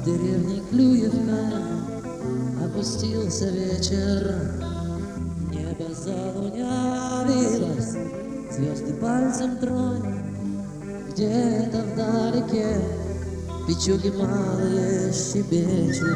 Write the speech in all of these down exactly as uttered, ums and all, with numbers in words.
В деревне Клюевка опустился вечер, небо залунявилось, звезды пальцем тронь. Где-то вдалеке печуги малые щебечут,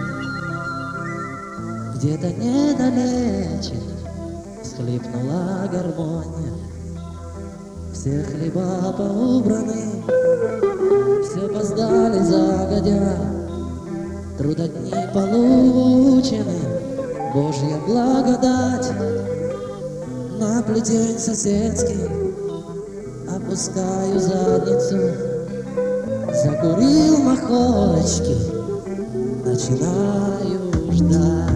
где-то недалече всхлипнула гармония. Все хлеба поубраны, все поздали загодя, трудодни получены, Божья благодать. На плетень соседский опускаю задницу, закурил махорочки, начинаю ждать.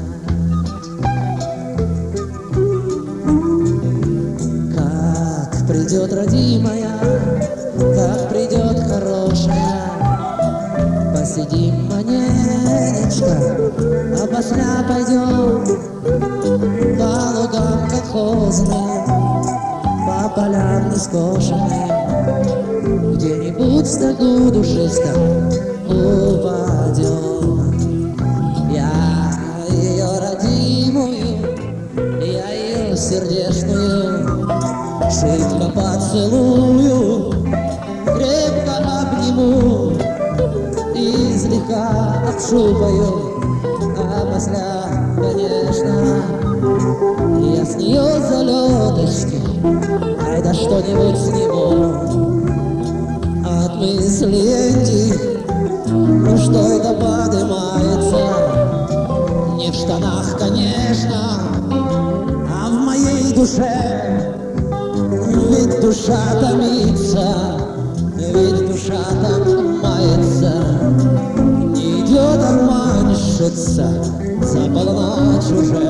Как придет родимая, как придет хорошая, посидим маненечко, а после пойдем по лугам колхозным, по полям нескошенным, где-нибудь в стогу душистом упадем. Я ее родимую, я ее сердечную шибко поцелую, крепко обниму и слегка обшупаю, а после, конечно, я с нее залеточки, ай да что-нибудь сниму. От мысли этих, ну что это поднимается, не в штанах, конечно, а в моей душе. Ведь душа томится, ведь душа там мается, не идет обманщица за полночь уже.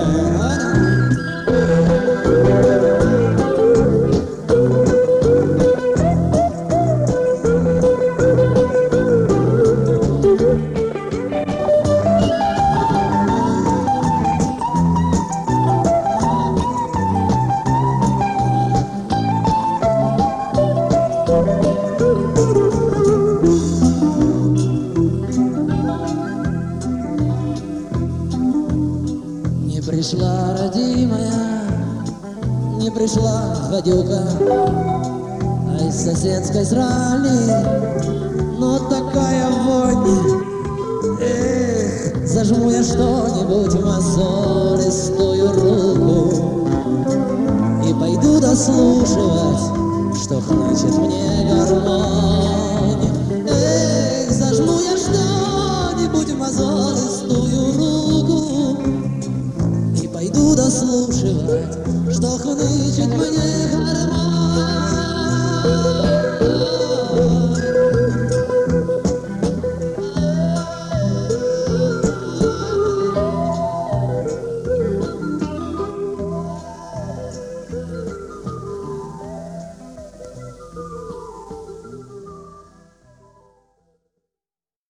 Не пришла родимая, не пришла гадюка, а из соседской срали, но такая вонь. Эх, зажму я что-нибудь в мозолистую руку и пойду дослушивать, что хнычет мне гармонь. Эх, зажму я что-нибудь в мозолистую руку и пойду дослушивать, что хнычет мне гармонь.